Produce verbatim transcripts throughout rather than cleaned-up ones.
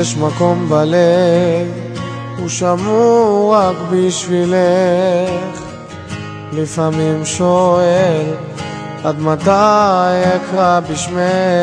יש מקום בלב, הוא שמור רק בשבילך. לפעמים שואל עד מתי אקרא בשמך.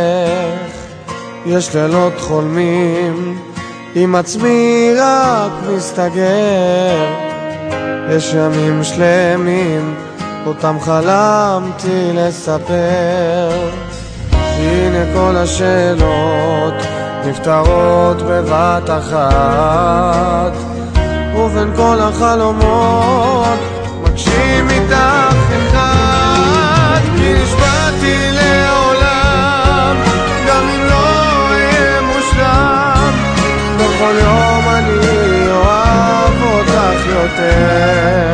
יש לילות חולמים עם עצמי רק מסתגר. יש ימים שלמים אותם חלמתי לספר. הנה כל השאלות נפתרות בבת אחת, ובין כל החלומות מגשים איתך אחד. כי נשבעתי לעולם, גם אם לא אהיה מושלם, בכל יום אני אוהב אותך יותר.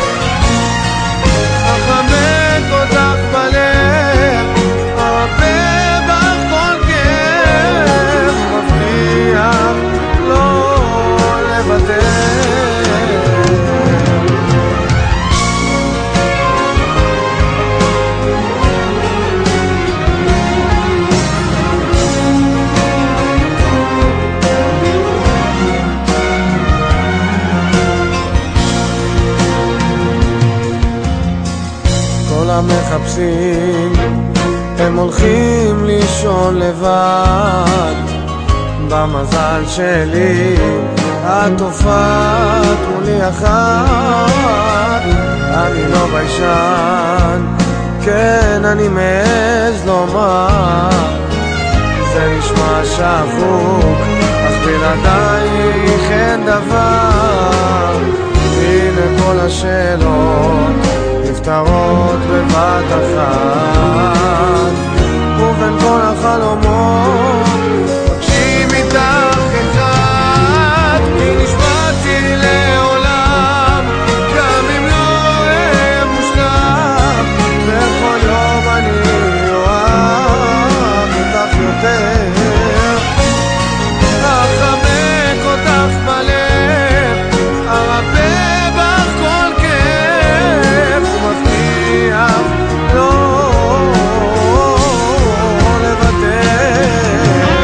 אחבק אותך בלב, ארפא בך כל כאב, מבטיח לא לוותר. כל המחפשים הם הולכים לישון לבד. במזל שלי את הופעת מולי אחת. אני לא ביישן, כן אני מעז לומר, זה נשמע שחוק אך בלעדייך אין דבר. הנה כל השאלות נפתרות בבת אחת, ובין כל החלומות מגשים איתך אחד. כי נשבעתי לעולם, גם אם לא אהיה מושלם, בכל יום אני אוהב אותך יותר. אחבק אותך בלב, ארפא בך כל כאב, מבטיח לא לוותר.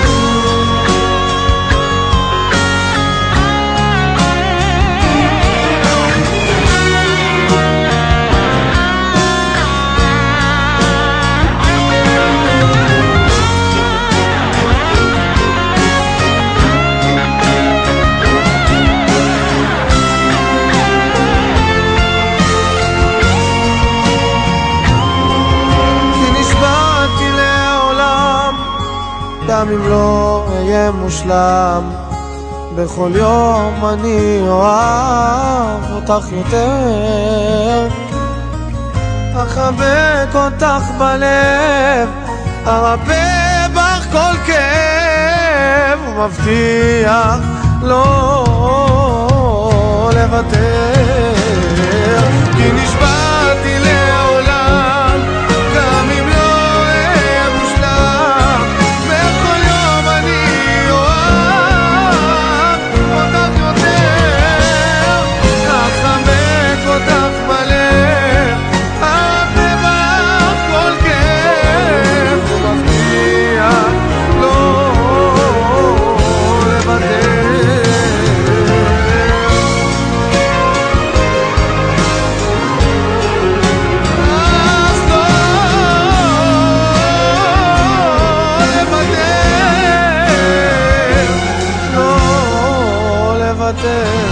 גם אם לא אהיה מושלם, בכל יום אני אוהב אותך יותר. אחבק אותך בלב, ארפא בך כל כאב, ומבטיח לא לוותר. כי נשבעתי לעולם, גם אם לא אהיה מושלם, בכל יום אני אוהב אותך יותר. אחבק אותך בלב, ארפא בך כל כאב, ומבטיח לא לוותר. אז לא לוותר, לא לוותר.